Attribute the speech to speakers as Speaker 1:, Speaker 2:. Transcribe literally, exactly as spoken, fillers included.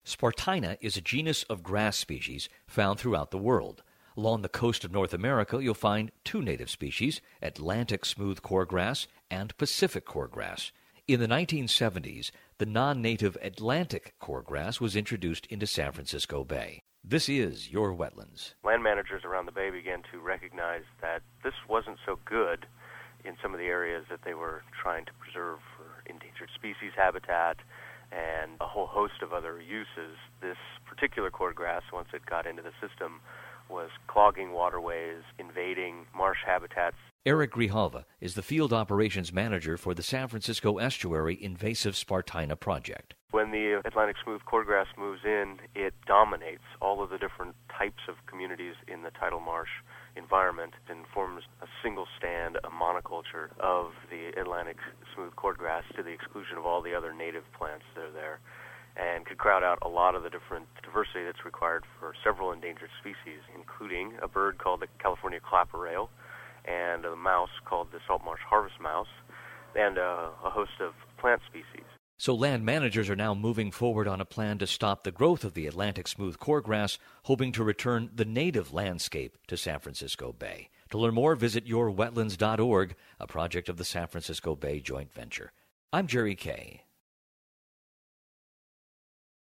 Speaker 1: Spartina is a genus of grass species found throughout the world. Along the coast of North America, you'll find two native species, Atlantic smooth cordgrass and Pacific cordgrass. In the nineteen seventies, the non-native Atlantic cordgrass was introduced into San Francisco Bay. This is Your Wetlands.
Speaker 2: Land managers around the bay began to recognize that this wasn't so good in some of the areas that they were trying to preserve for endangered species habitat and a whole host of other uses. This particular cordgrass, once it got into the system, was clogging waterways, invading marsh habitats.
Speaker 1: Eric Grijalva is the field operations manager for the San Francisco Estuary Invasive Spartina Project.
Speaker 2: When the Atlantic smooth cordgrass moves in, it dominates all of the different types of communities in the tidal marsh environment and forms a single stand, a monoculture of the Atlantic smooth cordgrass to the exclusion of all the other native plants that are there, and could crowd out a lot of the different diversity that's required for several endangered species, including a bird called the California clapper rail, and a mouse called the salt marsh harvest mouse, and a, a host of plant species.
Speaker 1: So land managers are now moving forward on a plan to stop the growth of the Atlantic smooth cordgrass, hoping to return the native landscape to San Francisco Bay. To learn more, visit your wetlands dot org, a project of the San Francisco Bay Joint Venture. I'm Jerry Kay.